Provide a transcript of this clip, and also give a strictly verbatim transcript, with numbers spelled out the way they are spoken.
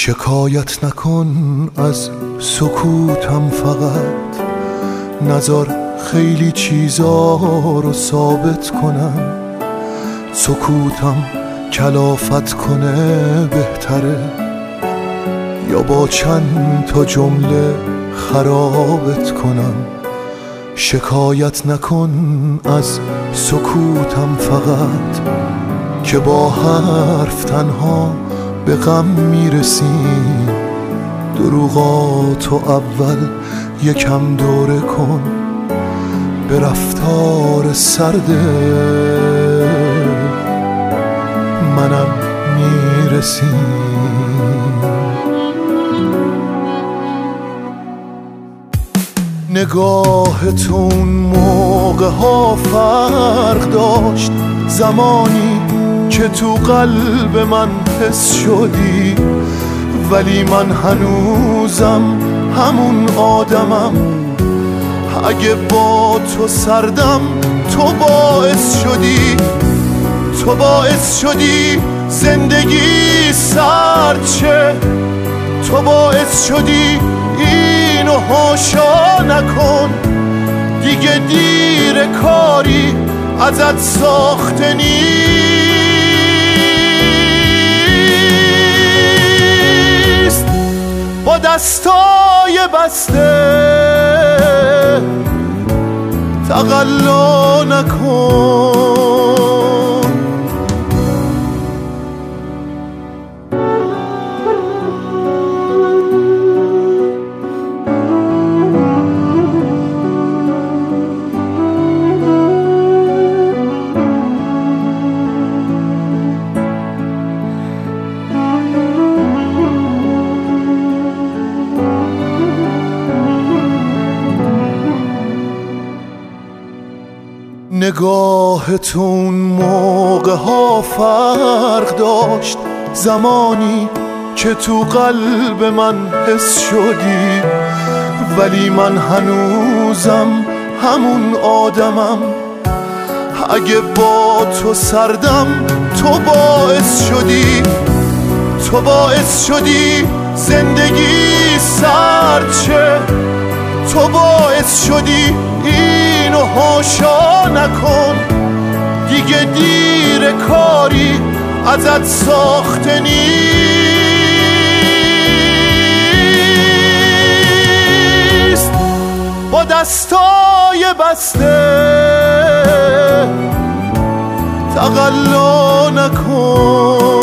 شکایت نکن از سکوتم، فقط نذار خیلی چیزا رو ثابت کنم. سکوتم کلافت کنه بهتره یا با چند تا جمله خرابت کنم. شکایت نکن از سکوتم، فقط که با حرف تنها به غم میرسیم. دروغاتو اول یکم دوره کن، به رفتار سرده منم میرسیم. نگاه تو اون موقع ها فرق داشت، زمانی که تو قلب من حس شدی. ولی من هنوزم همون آدمم، اگه با تو سردم تو باعث شدی. تو باعث شدی زندگی سرد شه، تو باعث شدی اینو هاشا نکن. دیگه دیر کاری ازت ساخته نیست. با دستای بسته تقلا نکن. نگاه تو اون موقع ها فرق داشت، زمانی که تو قلب من حس شدی. ولی من هنوزم همون آدمم، اگه با تو سردم تو باعث شدی. تو باعث شدی زندگی سرد شه، تو باعث شدی اینو هاشا نکن. دیگه دیر کاری ازت ساخته نیست. با دستای بسته تقلا نکن.